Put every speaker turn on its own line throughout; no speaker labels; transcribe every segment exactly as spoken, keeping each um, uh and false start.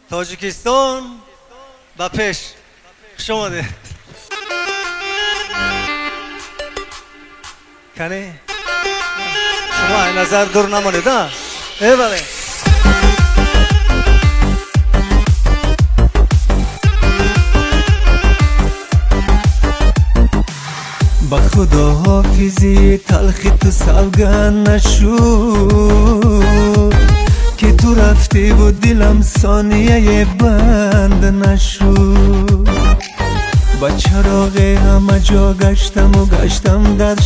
تاجیکستان و پیش شما ده کنی شما این نظر دور نمانید ها ای بله
با خدا حافظی تلخی تو سوگن نشد که تو رفتی و دلم ثانیه بند نشد با چراغ همه جا گشتم و گشتم در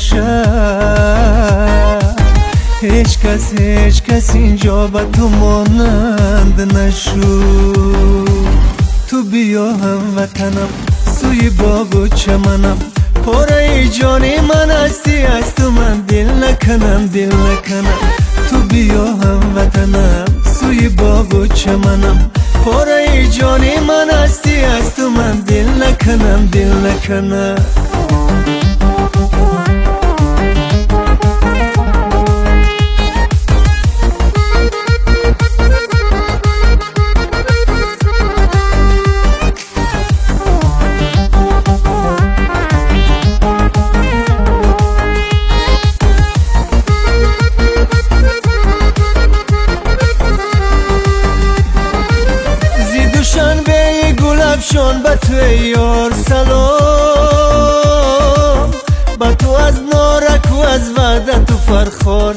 شهر هیچ کس هیچ کس اینجا با تو مانند نشد تو بیا هم وطنم سوی باغ و چمنم پاره جانی من هستی از تو من دل نکنم دل نکنم تو بیا هم وطنم سوی باغ و چمنم پاره جانی من هستی از تو من دل نکنم دل نکنم شان با تو یار سلام با تو از نارک و از وعدت و فرخار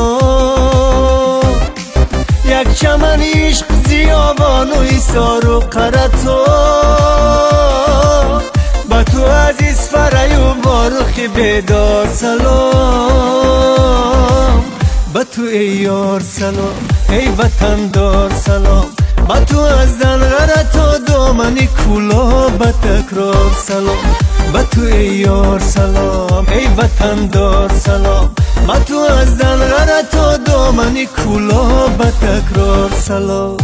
سلام یک چمن عشق زیابان و ایثار و قرطو با تو از اسفره و بارخ بیدار سلام با تو ای یار سلام ای وطن دار سلام با تو از دلغره تا دامنی کولا با تکرار سلام با تو ای یار سلام ای وطن دار سلام با تو از دلغره تا دامنی کولا با تکرار سلام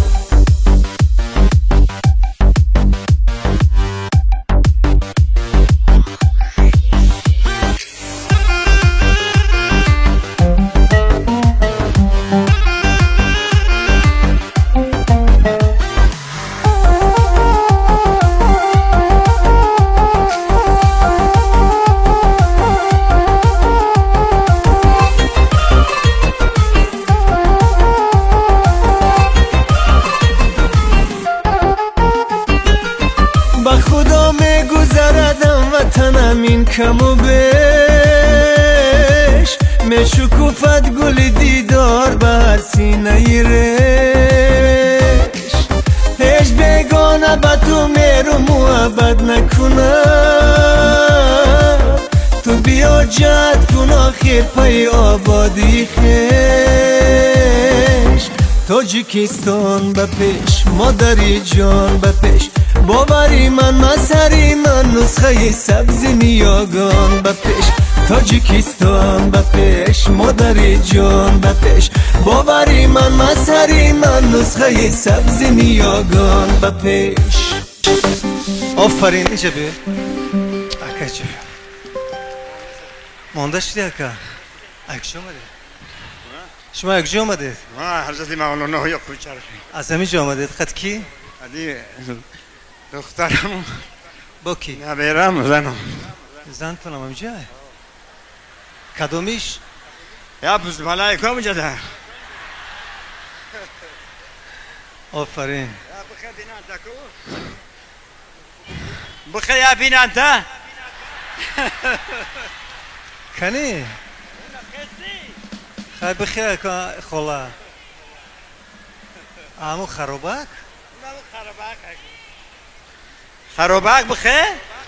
با خدا می گذردم وطنم این کم و بیش می شکوفت گل دیدار بر سینه ریش هیچ بیگانه با تو میرو محبت نکنم تو بیا جد کن آخر پای آبادی خیش تاجیکستان به پیش مادری جان به پیش باوری من مسری من نسخه سبز نیاگان به پیش تاجیکستان به پیش مادری جان به پیش باوری من مسری من نسخه سبز نیاگان به پیش
آفرین اینجا بیا اکا چه بیا مانده شدی اکا اکا چه آمده شما اکا چه آمده
حضرت مولانا یا کوچه
از همین جا آمده خط کی؟
علی دخترم
با کی؟
نبیرم زنم
زن کنم همینجا کدومیش؟
یا بز ملائکه همونجا ده
آفرین
بخیر بینانتا کو بخیر یا بینانتا
کنی؟ خیلی بخیر خولا امو خروبک؟
خروبک بخیر؟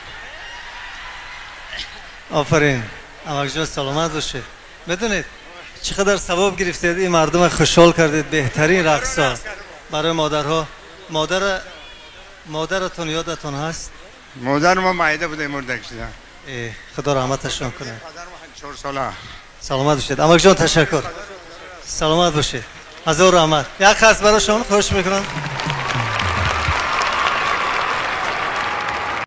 آفرین امک جان سلامت باشه بدونید چقدر ثواب گرفتید این مردم خوشحال کردید بهترین رقصا برای مادرها مادر مادرتون یادتون هست؟
مادر ما معیده بوده مرده کشیدن
خدا رحمتشون کنه
چهار ساله
سلامت باشید امک جان تشکر سلامت باشید هزار رحمت یک خاص برای شما خوش میکنم